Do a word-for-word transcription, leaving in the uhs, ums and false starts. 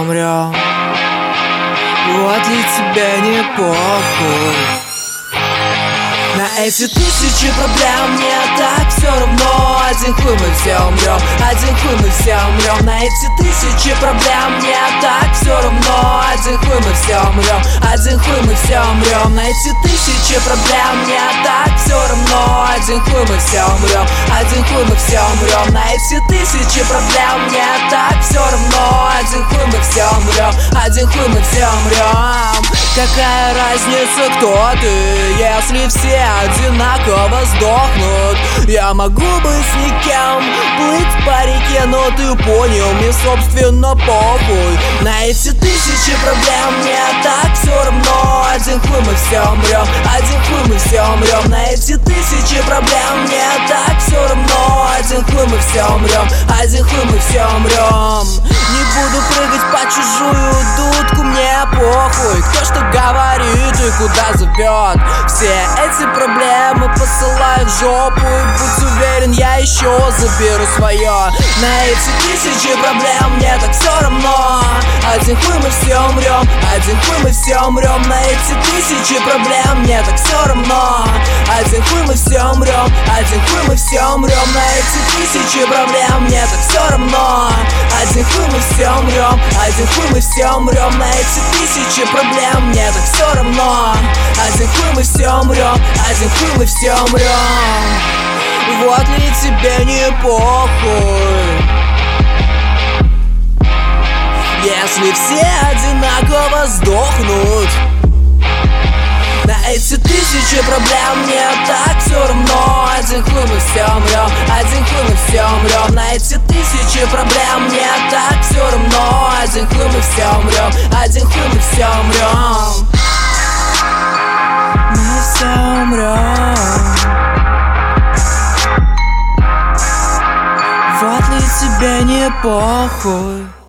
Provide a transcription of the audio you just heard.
умрем. Вот ли тебе не похуй на эти тысячи проблем? Мне так все равно. Один хуй мы все умрем, один хуй мы все умрем. На эти тысячи проблем мне так все равно. Один хуй мы все умрем, один хуй мы все умрем. На эти тысячи проблем мне так все равно. Один хуй мы все умрем, один хуй мы все умрем. На эти тысячи проблем мне так все равно. Один хуй мы все умрем, один хуй мы все умрем. Какая разница, кто ты, если все одинаково сдохнут? Я могу быть с никем, плыть по реке, но ты понял, мне собственно похуй на эти тысячи проблем. Мне так все равно. Один хуй мы все умрем, один хуй мы все умрем. На эти тысячи проблем мне так все равно. Один хуй мы все умрем, один хуй мы все умрем. Не буду прыгать по чужую дудку, мне похуй, кто что говорит и куда зовет. Все эти проблемы посылают в жопу, и будь уверен, я еще заберу свое. На эти тысячи проблем мне так все равно. Один хуй мы все умрем, один хуй мы все умрем. На эти тысячи проблем мне так все равно. Один хуй мы все умрем, один хуй мы все умрем. На эти тысячи проблем мне так все равно. Один хуй мы все умрем, один хуй мы все умрем. На эти тысячи проблем мне так все равно. Один хуй мы все умрем, один хуй мы все умрем. Вот ли тебе не похуй, если все одинаково сдохнут? На эти тысячи проблем мне так все равно. Один хуй мы все умрем, один хуй мы все умрем. На эти тысячи проблем мне так все равно. Один хуй мы все умрем, один хуй мы все умрем. Мы все умрем. Вот ли тебе не похуй?